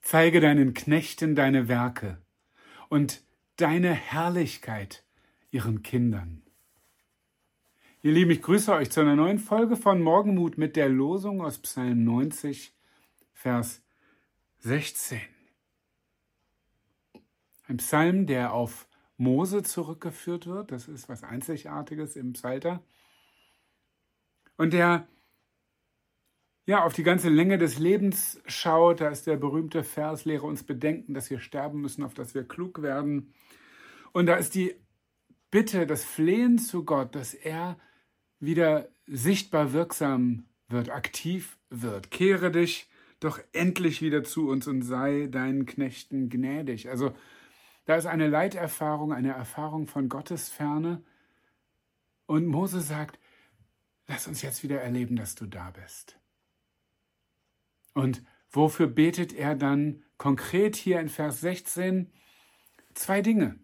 Zeige deinen Knechten deine Werke und deine Herrlichkeit ihren Kindern. Ihr Lieben, ich grüße euch zu einer neuen Folge von Morgenmut mit der Losung aus Psalm 90, Vers 16. Ein Psalm, der auf Mose zurückgeführt wird. Das ist was Einzigartiges im Psalter. Und der auf die ganze Länge des Lebens schaut. Da ist der berühmte Vers, lehre uns bedenken, dass wir sterben müssen, auf dass wir klug werden. Und da ist die Bitte, das Flehen zu Gott, dass er wieder sichtbar wirksam wird, aktiv wird. Kehre dich doch endlich wieder zu uns und sei deinen Knechten gnädig. Also da ist eine Leiterfahrung, eine Erfahrung von Gottes Ferne. Und Mose sagt, lass uns jetzt wieder erleben, dass du da bist. Und wofür betet er dann konkret hier in Vers 16? 2 Dinge.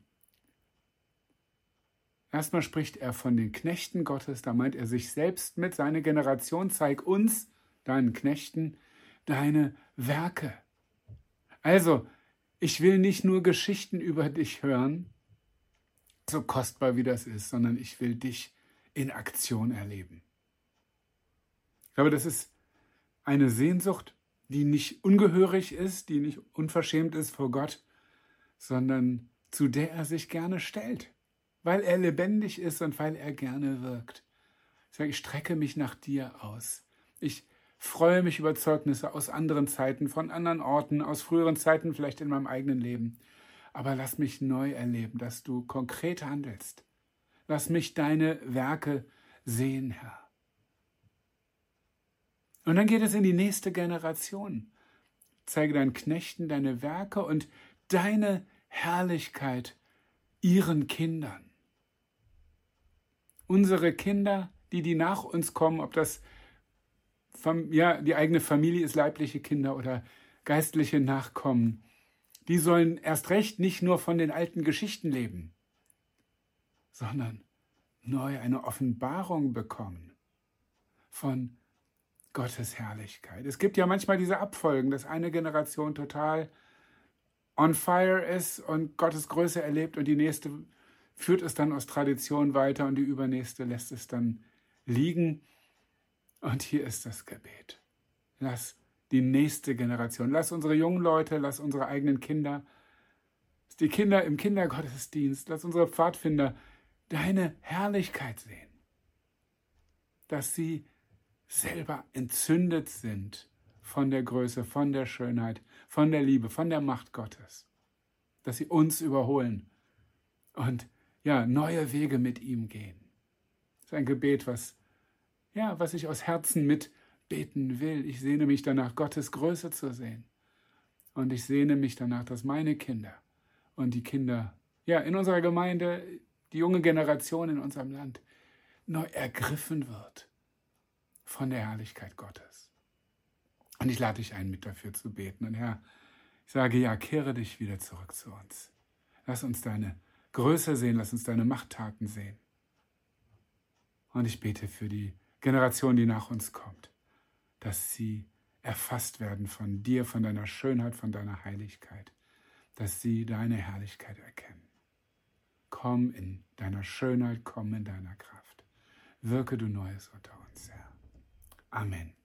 Erstmal spricht er von den Knechten Gottes, da meint er sich selbst mit, seine Generation, zeig uns, deinen Knechten, deine Werke. Also, ich will nicht nur Geschichten über dich hören, so kostbar wie das ist, sondern ich will dich in Aktion erleben. Ich glaube, das ist eine Sehnsucht, die nicht ungehörig ist, die nicht unverschämt ist vor Gott, sondern zu der er sich gerne stellt, weil er lebendig ist und weil er gerne wirkt. Ich sage, ich strecke mich nach dir aus. Ich freue mich über Zeugnisse aus anderen Zeiten, von anderen Orten, aus früheren Zeiten, vielleicht in meinem eigenen Leben. Aber lass mich neu erleben, dass du konkret handelst. Lass mich deine Werke sehen, Herr. Und dann geht es in die nächste Generation. Zeige deinen Knechten deine Werke und deine Herrlichkeit ihren Kindern. Unsere Kinder, die nach uns kommen, ob das die eigene Familie ist, leibliche Kinder oder geistliche Nachkommen, die sollen erst recht nicht nur von den alten Geschichten leben, sondern neu eine Offenbarung bekommen von Gottes Herrlichkeit. Es gibt ja manchmal diese Abfolgen, dass eine Generation total on fire ist und Gottes Größe erlebt und die nächste führt es dann aus Tradition weiter und die übernächste lässt es dann liegen. Und hier ist das Gebet. Lass die nächste Generation, lass unsere jungen Leute, lass unsere eigenen Kinder, die Kinder im Kindergottesdienst, lass unsere Pfadfinder deine Herrlichkeit sehen. Dass sie selber entzündet sind von der Größe, von der Schönheit, von der Liebe, von der Macht Gottes. Dass sie uns überholen und neue Wege mit ihm gehen. Das ist ein Gebet, was ich aus Herzen mitbeten will. Ich sehne mich danach, Gottes Größe zu sehen. Und ich sehne mich danach, dass meine Kinder und die Kinder in unserer Gemeinde, die junge Generation in unserem Land, neu ergriffen wird von der Herrlichkeit Gottes. Und ich lade dich ein, mit dafür zu beten. Und Herr, ich sage, kehre dich wieder zurück zu uns. Lass uns deine Größe sehen, lass uns deine Machttaten sehen. Und ich bete für die Generation, die nach uns kommt, dass sie erfasst werden von dir, von deiner Schönheit, von deiner Heiligkeit, dass sie deine Herrlichkeit erkennen. Komm in deiner Schönheit, komm in deiner Kraft. Wirke du Neues unter uns, Herr. Amen.